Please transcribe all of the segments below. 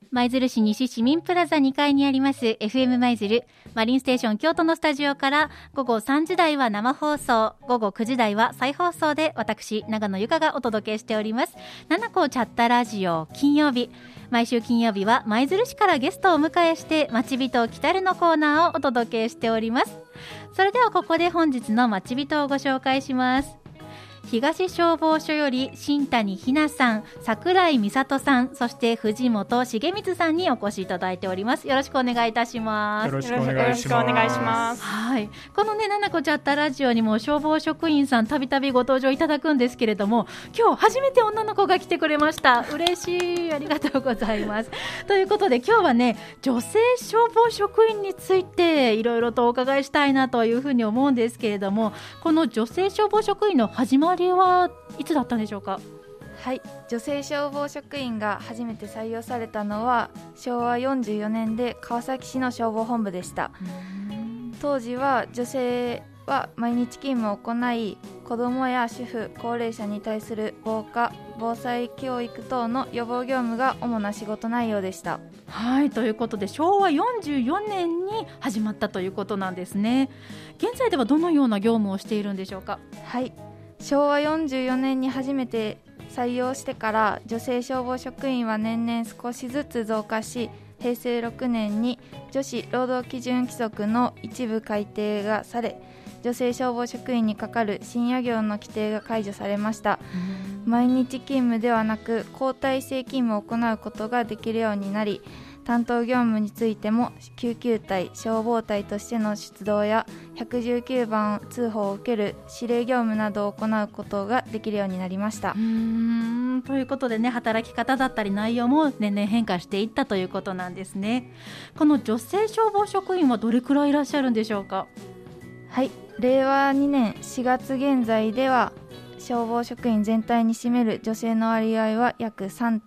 舞鶴市西市民プラザ2階にあります FM 舞鶴マリンステーション京都のスタジオから午後3時台は生放送、午後9時台は再放送で私長野由香がお届けしております。七子チャッタラジオ金曜日、毎週金曜日は舞鶴市からゲストをお迎えして町人来たるのコーナーをお届けしております。それではここで本日の町人をご紹介します。東消防署より新谷ひなさん、櫻井美里さん、そして藤本重光さんにお越しいただいております。よろしくお願いいたします。 よろしくお願いします。 はい、このね七子チャッタラジオにも消防職員さんたびたびご登場いただくんですけれども、今日初めて女の子が来てくれました。嬉しい、ありがとうございますということで今日はね女性消防職員についていろいろとお伺いしたいなというふうに思うんですけれども、この女性消防職員の始まりはいつだったんでしょうか？ はい、女性消防職員が初めて採用されたのは昭和44年で川崎市の消防本部でした。当時は女性は毎日勤務を行い、子どもや主婦、高齢者に対する防火・防災教育等の予防業務が主な仕事内容でした。 はい、ということで昭和44年に始まったということなんですね。現在ではどのような業務をしているんでしょうか？ はい、昭和44年に初めて採用してから女性消防職員は年々少しずつ増加し、平成6年に女子労働基準規則の一部改定がされ、女性消防職員にかかる深夜業の規定が解除されました。毎日勤務ではなく交代制勤務を行うことができるようになり、担当業務についても救急隊、消防隊としての出動や119番通報を受ける指令業務などを行うことができるようになりました。 ということでね、働き方だったり内容も年々変化していったということなんですね。この女性消防職員はどれくらいいらっしゃるんでしょうか？ はい、令和2年4月現在では消防職員全体に占める女性の割合は約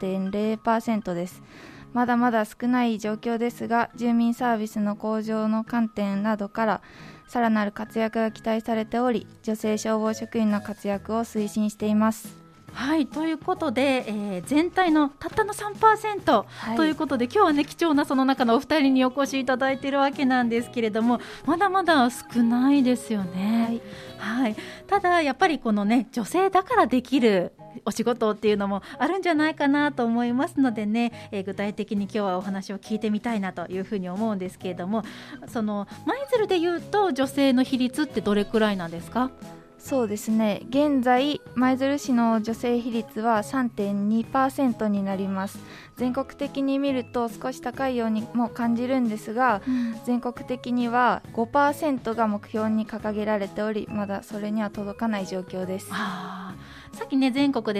3.0% です。まだまだ少ない状況ですが、住民サービスの向上の観点などからさらなる活躍が期待されており、女性消防職員の活躍を推進しています。 はい、ということで、全体のたったの 3%、ということで今日はね貴重なその中のお二人にお越しいただいているわけなんですけれども、まだまだ少ないですよね。はい、ただやっぱりこのね女性だからできるお仕事っていうのもあるんじゃないかなと思いますのでね、具体的に今日はお話を聞いてみたいなというふうに思うんですけれども、その舞鶴でいうと女性の比率ってどれくらいなんですか？ そうですね、現在舞鶴市の女性比率は 3.2% になります。全国的に見ると少し高いようにも感じるんですが、全国的には 5% が目標に掲げられており、まだそれには届かない状況です。 さっきね全国で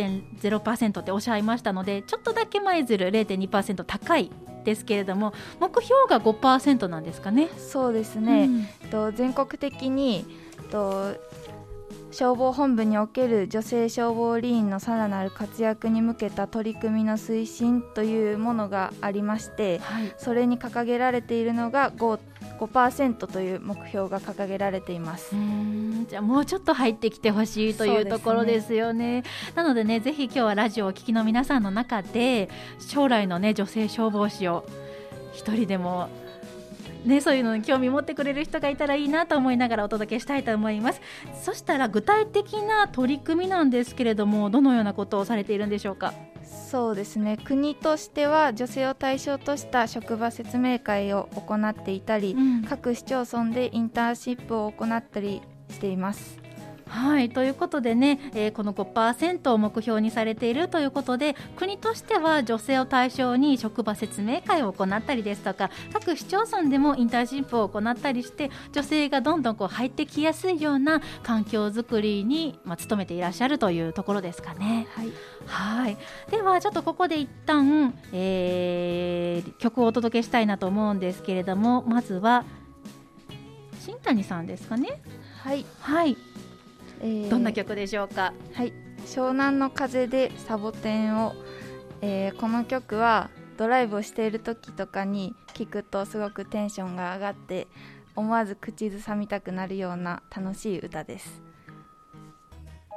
3.0% っておっしゃいましたので、ちょっとだけ舞鶴 0.2% 高いですけれども、目標が 5% なんですかね？ そうですね、全国的に消防本部における女性消防理員のさらなる活躍に向けた取り組みの推進というものがありまして、それに掲げられているのが 5% という目標が掲げられています。 じゃあもうちょっと入ってきてほしいというところですよね。なのでね、ぜひ今日はラジオをお聞きの皆さんの中で将来のね女性消防士を一人でもね、そういうのに興味持ってくれる人がいたらいいなと思いながらお届けしたいと思います。そしたら具体的な取り組みなんですけれども、どのようなことをされているんでしょうか？ そうですね、国としては女性を対象とした職場説明会を行っていたり、各市町村でインターンシップを行ったりしています。 はい、ということでね、この 5% を目標にされているということで、国としては女性を対象に職場説明会を行ったりですとか、各市町村でもインターンシップを行ったりして、女性がどんどん入ってきやすいような環境づくりに、努めていらっしゃるというところですかね。はい、ではちょっとここで一旦、曲をお届けしたいなと思うんですけれども、まずは新谷さんですかね。はい、どんな曲でしょうか？ 湘南の風でサボテンを、この曲はドライブをしている時とかに聴くとすごくテンションが上がって思わず口ずさみたくなるような楽しい歌です。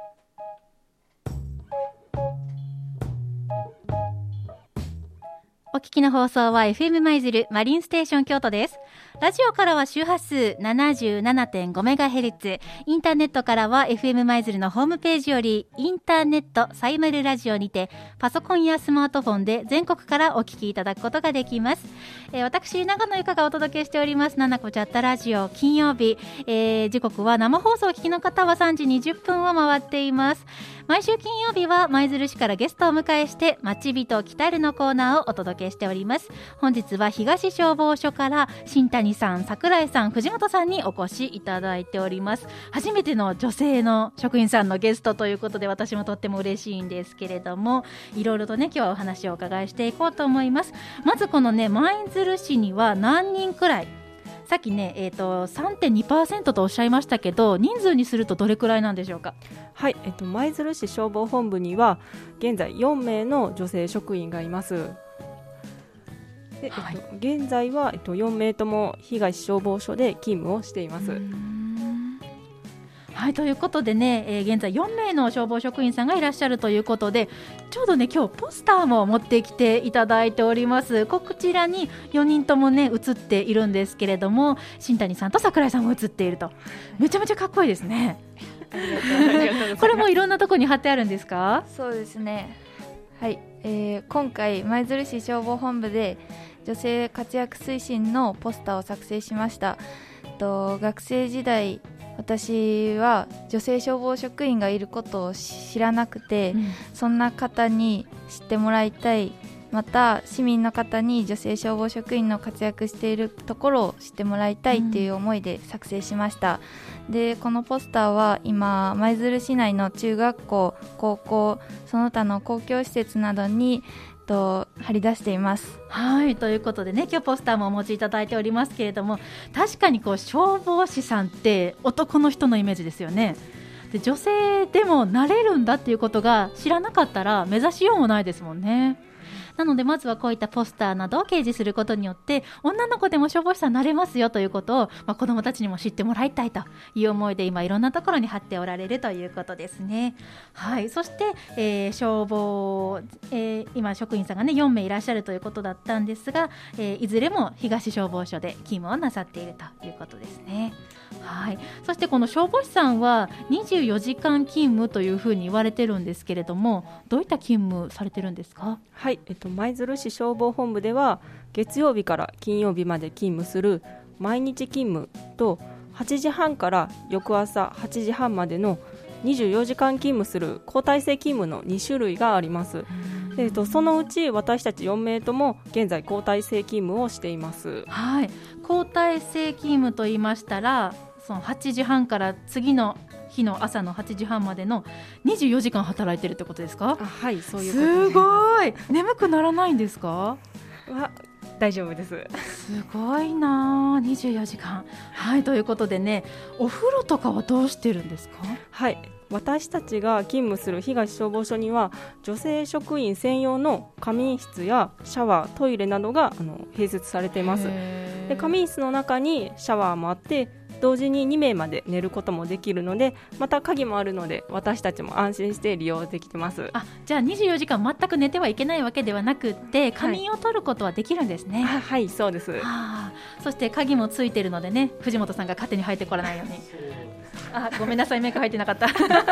お聞きの放送は FM 舞鶴マリンステーション京都です。ラジオからは周波数 77.5MHz、 インターネットからは FM 舞鶴のホームページよりインターネットサイマルラジオにてパソコンやスマートフォンで全国からお聞きいただくことができます。私長野由香がお届けしておりますななこチャットラジオ金曜日、時刻は生放送を聞きの方は3時20分を回っています。毎週金曜日は舞鶴市からゲストをお迎えして町人きたるのコーナーをお届けしております。本日は東消防署から新谷さん、桜井さん、藤本さんにお越しいただいております。初めての女性の職員さんのゲストということで私もとっても嬉しいんですけれども、いろいろとね今日はお話をお伺いしていこうと思います。まずこのね舞鶴市には何人くらい、さっきね、3.2% とおっしゃいましたけど、人数にするとどれくらいなんでしょうか。 はい、舞鶴市消防本部には現在4名の女性職員がいます。で、 はい、 現在は、4名とも東消防署で勤務をしています。 はい、ということでね、現在4名の消防職員さんがいらっしゃるということで、ちょうどね今日ポスターも持ってきていただいております。こちらに4人ともね写っているんですけれども、新谷さんと桜井さんも写っていると、めちゃめちゃかっこいいですね。 ありがとうございます。 これもいろんなところに貼ってあるんですか。 そうですね、はい、今回舞鶴市消防本部で女性活躍推進のポスターを作成しました。学生時代私は女性消防職員がいることを知らなくて、そんな方に知ってもらいたい、また市民の方に女性消防職員の活躍しているところを知ってもらいたいという思いで作成しました。でこのポスターは今舞鶴市内の中学校、高校、その他の公共施設などに貼り出しています。 はい、ということでね今日ポスターもお持ちいただいておりますけれども、確かにこう消防士さんって男の人のイメージですよね。で女性でもなれるんだっていうことが知らなかったら目指しようもないですもんね。なのでまずはこういったポスターなどを掲示することによって女の子でも消防士さんになれますよということを、子どもたちにも知ってもらいたいという思いで今いろんなところに貼っておられるということですね。はい、そして、消防、今職員さんがね4名いらっしゃるということだったんですが、いずれも東消防署で勤務をなさっているということですね。はい、そしてこの消防士さんは24時間勤務というふうに言われてるんですけれども、どういった勤務されてるんですか。 はい、舞鶴市消防本部では月曜日から金曜日まで勤務する毎日勤務と、8時半から翌朝8時半までの24時間勤務する交代制勤務の2種類があります。そのうち私たち4名とも現在交代制勤務をしています。 はい、交代制勤務と言いましたら、その8時半から次の日の朝の8時半までの24時間働いてるってことですか。 はい、そういうことです。 すごい。眠くならないんですか。 大丈夫です。 すごいな、24時間。はい、ということでね、お風呂とかはどうしてるんですか。 はい、私たちが勤務する東消防署には女性職員専用の仮眠室やシャワー、トイレなどが併設されています。で仮眠室の中にシャワーもあって、同時に2名まで寝ることもできるので、また鍵もあるので私たちも安心して利用できてます。 じゃあ24時間全く寝てはいけないわけではなくって、仮眠を取ることはできるんですね。 はい、そうです。 そして鍵もついているのでね、藤本さんが勝手に入ってこらないように。ごめんなさい、メイク入ってなかった。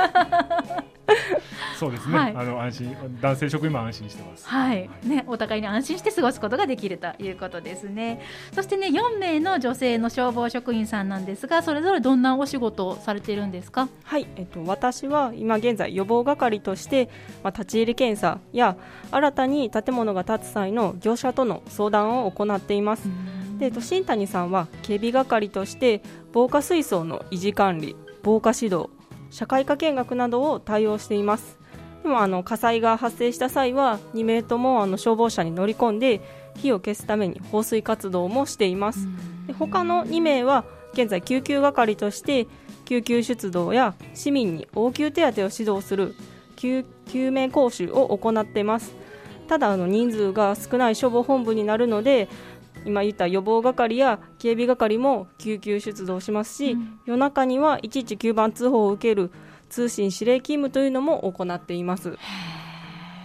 そうですね、はい、安心、男性職員も安心してます。 はいね、お互いに安心して過ごすことができるということですね。そしてね、4名の女性の消防職員さんなんですが、それぞれどんなお仕事をされているんですか。 はい、私は今現在予防係として、立ち入り検査や新たに建物が建つ際の業者との相談を行っています。で新谷さんは警備係として防火水槽の維持管理、防火指導、社会科見学などを対応しています。でも火災が発生した際は2名とも消防車に乗り込んで火を消すために放水活動もしています。で他の2名は現在救急係として救急出動や市民に応急手当を指導する救命講習を行っています。ただ人数が少ない消防本部になるので、今言った予防係や警備係も救急出動しますし、夜中には119番通報を受ける通信指令勤務というのも行っています。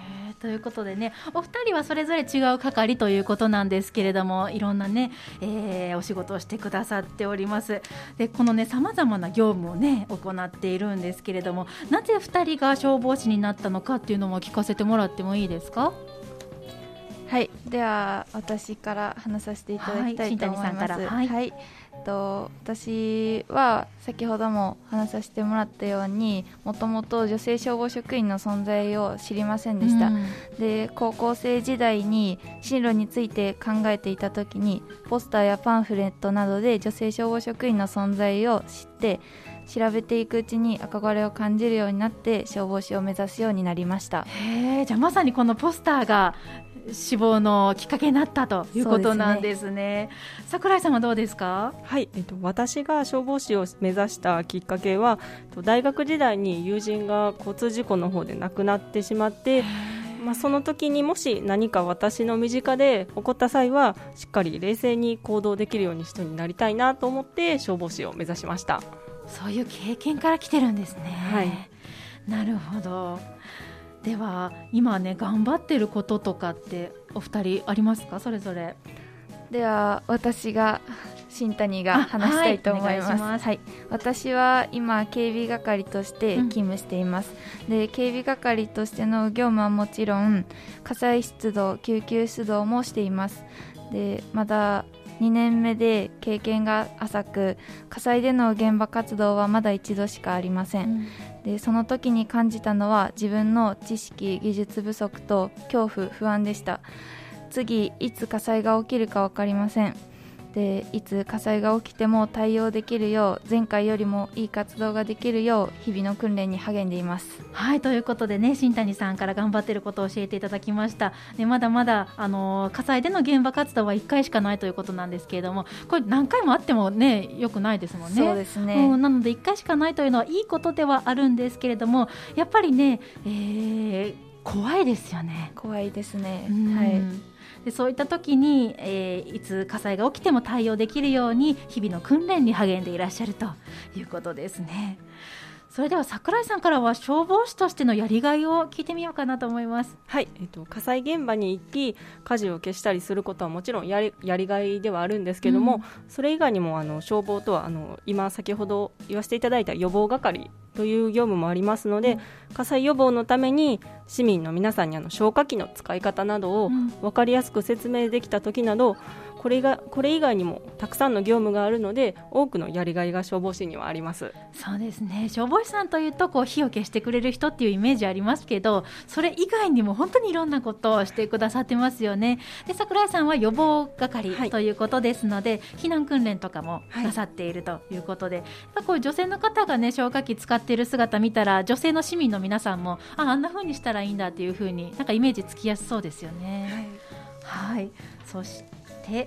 ということでね、お二人はそれぞれ違う係ということなんですけれども、いろんなね、お仕事をしてくださっております。でこのね様々な業務をね行っているんですけれども、なぜ二人が消防士になったのかっていうのも聞かせてもらってもいいですか？ はい、では私から話させていただきたいと思います。 新谷さんから。はい、 私は先ほども話させてもらったように、もともと女性消防職員の存在を知りませんでした。で高校生時代に進路について考えていた時に、ポスターやパンフレットなどで女性消防職員の存在を知って調べていくうちに憧れを感じるようになって、消防士を目指すようになりました。 じゃあまさにこのポスターが志望のきっかけになったということなんですね。櫻井さんはどうですか？ はい、私が消防士を目指したきっかけは、大学時代に友人が交通事故の方で亡くなってしまって、その時にもし何か私の身近で起こった際はしっかり冷静に行動できるように人になりたいなと思って消防士を目指しました。 そういう経験から来てるんですね。 はい、 なるほど。では今ね頑張ってることとかってお二人ありますか？それぞれ。 では私が新谷が話したいと思います。私は今警備係として勤務しています。で警備係としての業務はもちろん、火災出動、救急出動もしています。でまだ2年目で経験が浅く、火災での現場活動はまだ一度しかありません。でその時に感じたのは、自分の知識技術不足と恐怖不安でした。次いつ火災が起きるか分かりません。でいつ火災が起きても対応できるよう、前回よりもいい活動ができるよう日々の訓練に励んでいます。 はい、ということでね、新谷さんから頑張っていることを教えていただきました。でまだまだ火災での現場活動は1回しかないということなんですけれども、これ何回もあってもね良くないですもんね。 そうですね、 なので1回しかないというのはいいことではあるんですけれども、やっぱりね、怖いですよね。 怖いですね。 はい。でそういった時に、いつ火災が起きても対応できるように日々の訓練に励んでいらっしゃるということですね。それでは櫻井さんからは消防士としてのやりがいを聞いてみようかなと思います。 はい、火災現場に行き火事を消したりすることはもちろんやりがいではあるんですけども、それ以外にも消防とは今先ほど言わせていただいた予防係という業務もありますので、火災予防のために市民の皆さんに消火器の使い方などを分かりやすく説明できた時など、これ以外にもたくさんの業務があるので、多くのやりがいが消防士にはあります。 そうですね、消防士さんというと火を消してくれる人っていうイメージありますけど、それ以外にも本当にいろんなことをしてくださってますよね。で櫻井さんは予防係ということですので、避難訓練とかもなさっているということで、こういう女性の方がね消火器使っている姿見たら、女性の市民の皆さんもあんな風にしたらいいんだっていう風にイメージつきやすそうですよね。はい、そして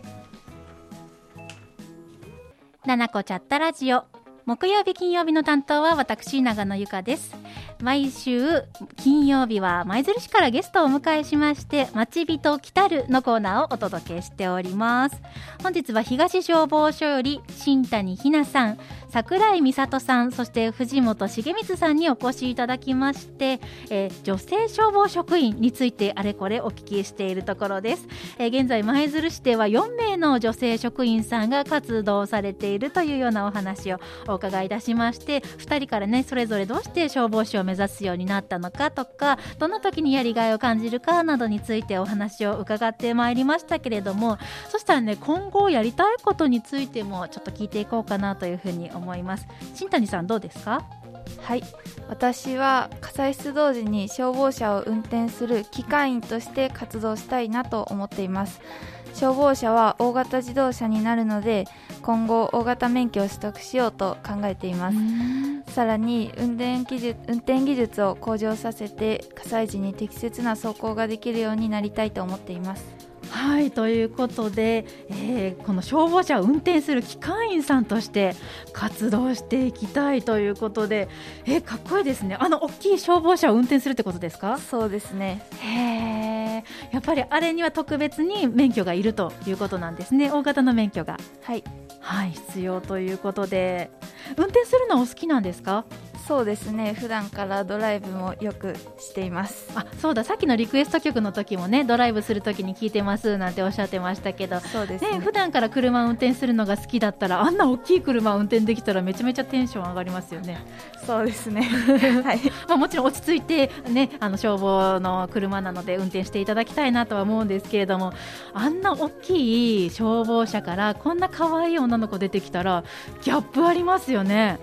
ななこチャットラジオ、木曜日金曜日の担当は私長野由香です。毎週金曜日は舞鶴市からゲストをお迎えしまして、まちびと来たるのコーナーをお届けしております。本日は東消防署より新谷ひなさん、櫻井美里さん、そして藤本重光さんにお越しいただきまして、女性消防職員についてあれこれお聞きしているところです。現在舞鶴市では4名の女性職員さんが活動されているというようなお話をお伺いいたしまして、2人からねそれぞれどうして消防士を目指すようになったのかとか、どんな時にやりがいを感じるかなどについてお話を伺ってまいりましたけれども、そしたらね今後やりたいことについてもちょっと聞いていこうかなというふうに思います。新谷さんどうですか？ はい、私は火災出動時に消防車を運転する機関員として活動したいなと思っています。消防車は大型自動車になるので、今後大型免許を取得しようと考えています。さらに運転技術を向上させて、火災時に適切な走行ができるようになりたいと思っています。 はい、ということで、この消防車を運転する機関員さんとして活動していきたいということで、かっこいいですね。大きい消防車を運転するってことですか？ そうですね。 やっぱりあれには特別に免許がいるということなんですね。大型の免許が、はい、必要ということで、運転するのお好きなんですか？ そうですね、普段からドライブもよくしています。 あ、そうだ、さっきのリクエスト曲の時もね、ドライブする時に聴いてますなんておっしゃってましたけど、 そうですね。 普段から車を運転するのが好きだったら、あんな大きい車を運転できたらめちゃめちゃテンション上がりますよね。 そうですねはい、 もちろん落ち着いて、ね、消防の車なので運転していただきたいなとは思うんですけれども、あんな大きい消防車からこんな可愛い女の子出てきたらギャップありますよね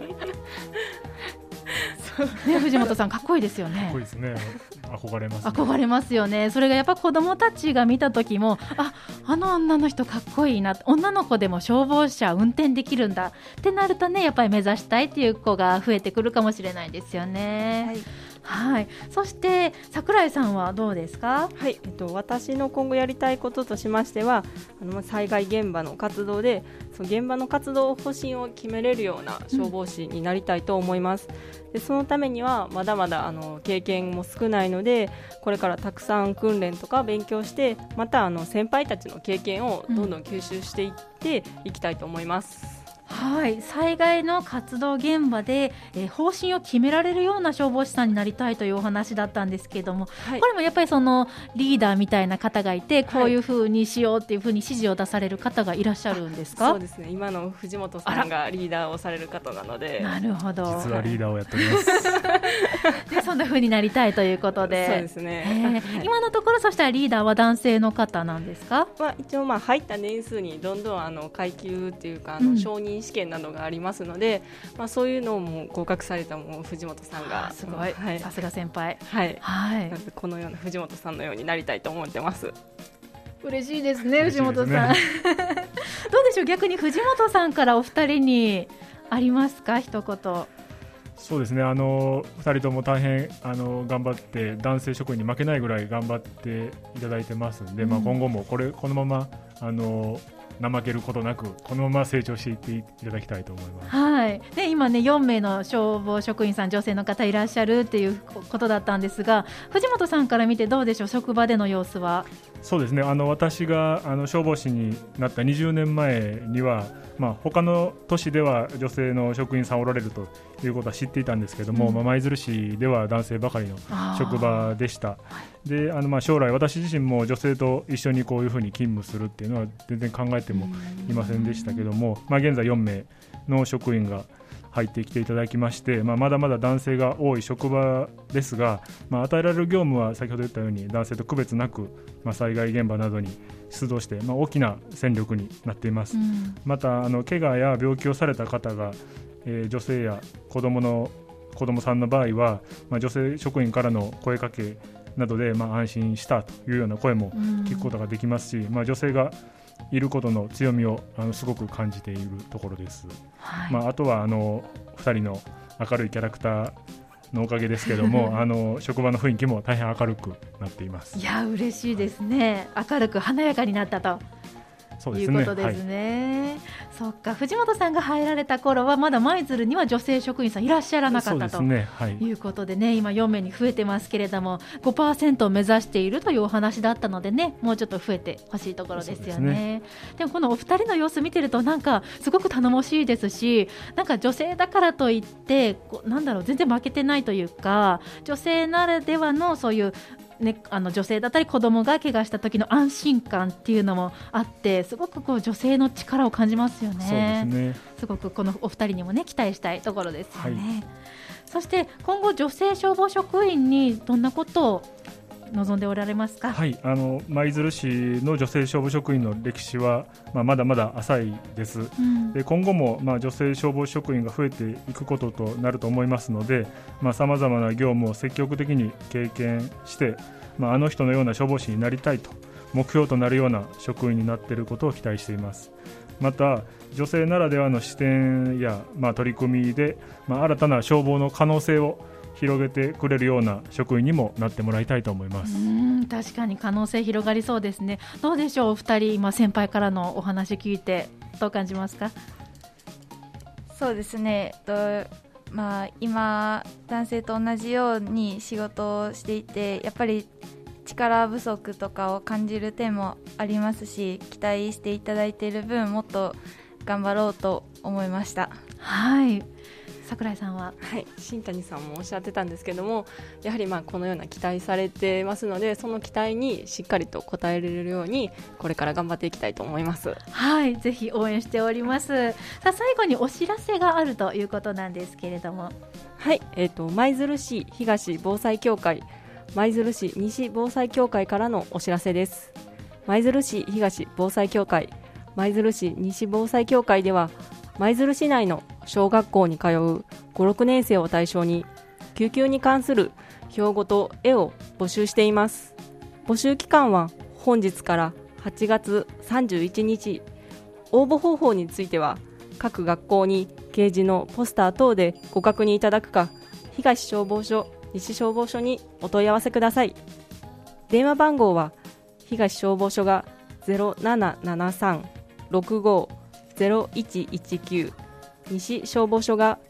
ね、藤本さんかっこいいですよね。 かっこいいですね。憧れますね。 憧れますよね。それがやっぱ子供たちが見た時も、あの女の人かっこいいな、女の子でも消防車運転できるんだってなるとね、やっぱり目指したいっていう子が増えてくるかもしれないですよね。 はいはい、そして櫻井さんはどうですか？ はい、私の今後やりたいこととしましては、災害現場の活動で、その現場の活動方針を決めれるような消防士になりたいと思います。でそのためにはまだまだ経験も少ないので、これからたくさん訓練とか勉強して、また先輩たちの経験をどんどん吸収していっていきたいと思います。 はい、災害の活動現場で、方針を決められるような消防士さんになりたいというお話だったんですけれども、 はい、 これもやっぱりそのリーダーみたいな方がいて、こういう風にしようっていう風に指示を出される方がいらっしゃるんですか？ そうですね、今の藤本さんがリーダーをされる方なので。 なるほど、 実はリーダーをやっておりますでそんな風になりたいということで。 そうですね、 今のところそしたらリーダーは男性の方なんですか？ 一応入った年数にどんどん階級っていうか承認試験などがありますので、そういうのも合格されたも藤本さんがすごい、さすが先輩。 はい、 はい、 このような藤本さんのようになりたいと思ってます。 嬉しいですね、藤本さん、 ね、 どうでしょう、逆に藤本さんからお二人にありますか、一言。 そうですね、2人とも大変頑張って、男性職員に負けないぐらい頑張っていただいてますので、今後もこのまま怠けることなくこのまま成長していっていただきたいと思います。 はい、で今ね、4名の消防職員さん、女性の方いらっしゃるっていうことだったんですが、藤本さんから見てどうでしょう、職場での様子は。 そうですね、私が消防士になった20年前には、他の都市では女性の職員さんおられるということは知っていたんですけども、舞鶴市では男性ばかりの職場でした。で将来私自身も女性と一緒にこういうふうに勤務するっていうのは全然考えてもいませんでしたけども、現在4名の職員が入ってきていただきまして、まだまだ男性が多い職場ですが、与えられる業務は先ほど言ったように男性と区別なく、災害現場などに出動して、大きな戦力になっています。また怪我や病気をされた方が、女性や子供さんの場合は、女性職員からの声かけなどで、安心したというような声も聞くことができますし、女性がいることの強みをすごく感じているところです。はい、あとは2人の明るいキャラクターのおかげですけども職場の雰囲気も大変明るくなっています。 いや嬉しいですね、明るく華やかになったということですね。はい、そっか、藤本さんが入られた頃はまだ舞鶴には女性職員さんいらっしゃらなかったということでね、今4名に増えてますけれども 5% を目指しているというお話だったのでね、もうちょっと増えてほしいところですよね。でもこのお二人の様子見てるとなんかすごく頼もしいですし、なんか女性だからといって全然負けてないというか、女性ならではのそういう女性だったり子供が怪我した時の安心感っていうのもあって、すごく女性の力を感じますよね。 そうですね、 すごくこのお二人にもね期待したいところですよね。はい、そして今後女性消防職員にどんなことを望んでおられますか？ はい、舞鶴市の女性消防職員の歴史は、まだまだ浅いです。で今後も、女性消防職員が増えていくこととなると思いますので、さまざまな業務を積極的に経験して、あの人のような消防士になりたいと目標となるような職員になっていることを期待しています。また女性ならではの視点や、取り組みで、新たな消防の可能性を広げてくれるような職員にもなってもらいたいと思います。 確かに可能性広がりそうですね。どうでしょう、お二人、今先輩からのお話聞いてどう感じますか？ そうですね、今男性と同じように仕事をしていて、やっぱり力不足とかを感じる点もありますし、期待していただいている分もっと頑張ろうと思いました。 はい、 櫻井さんは。 はい、新谷さんもおっしゃってたんですけども、やはりこのような期待されてますので、その期待にしっかりと応えられるようにこれから頑張っていきたいと思います。 はい、ぜひ応援しております。さあ、最後にお知らせがあるということなんですけれども。 はい、舞鶴市東防災協会、舞鶴市西防災協会からのお知らせです。舞鶴市東防災協会、舞鶴市西防災協会では、舞鶴市内の小学校に通う5、6年生を対象に救急に関する標語と絵を募集しています。募集期間は本日から8月31日。応募方法については各学校に掲示のポスター等でご確認いただくか、東消防署、西消防署にお問い合わせください。電話番号は東消防署が 0773-65-0119、西消防署が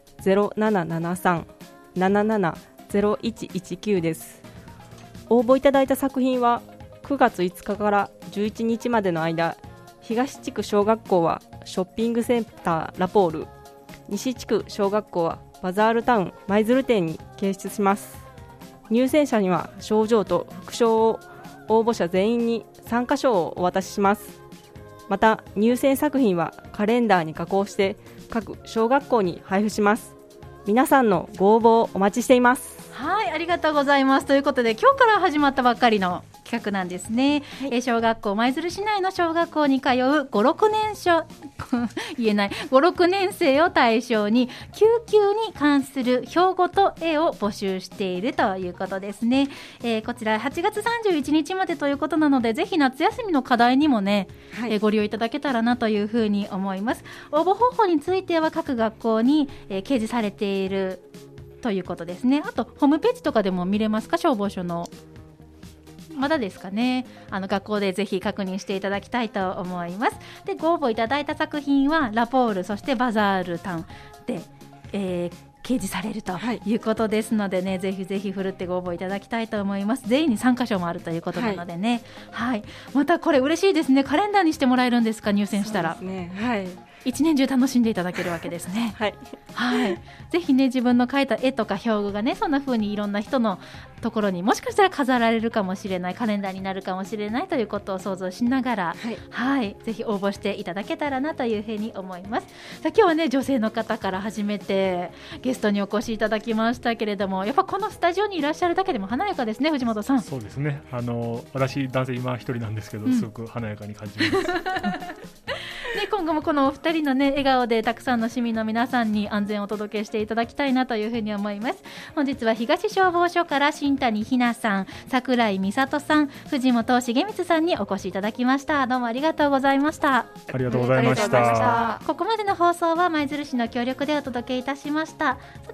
0773-77-0119 です。応募いただいた作品は9月5日から11日までの間、東地区小学校はショッピングセンターラポール、西地区小学校はバザールタウン舞鶴店に掲出します。入選者には賞状と副賞を応募者全員に参加賞をお渡しします。また入選作品はカレンダーに加工して各小学校に配布します。皆さんのご応募をお待ちしています。 はい、ありがとうございます。ということで、今日から始まったばっかりの企画なんですね。小学校、舞鶴市内の小学校に通う5、6年生言えない5、6年生を対象に救急に関する標語と絵を募集しているということですね。こちら8月31日までということなので、ぜひ夏休みの課題にもね、ご利用いただけたらなというふうに思います。応募方法については各学校に、掲示されているということですね。あとホームページとかでも見れますか、消防署の。まだですかね。学校でぜひ確認していただきたいと思います。で、ご応募いただいた作品はラポール、そしてバザールタウンで、掲示されるということですのでね、ぜひぜひふるってご応募いただきたいと思います。全員に参加賞もあるということなのでね、はい、またこれ嬉しいですね。カレンダーにしてもらえるんですか、入選したら。 そうですね、はい、 一年中楽しんでいただけるわけですね。 はい、 はい、ぜひね、自分の描いた絵とか標語がね、そんな風にいろんな人のところにもしかしたら飾られるかもしれない、カレンダーになるかもしれないということを想像しながら、はい、ぜひ応募していただけたらなというふうに思います。さあ、今日はね、女性の方から初めてゲストにお越しいただきましたけれども、やっぱこのスタジオにいらっしゃるだけでも華やかですね、藤本さん。 そうですね、私男性今一人なんですけど、すごく華やかに感じますで、今後もこのお二人のね、笑顔でたくさんの市民の皆さんに安全をお届けしていただきたいなというふうに思います。本日は東消防署から新谷ひなさん、櫻井美里さん、藤本重光さんにお越しいただきました。どうもありがとうございました。 ありがとうございました。 ここまでの放送は舞鶴市の協力でお届けいたしました。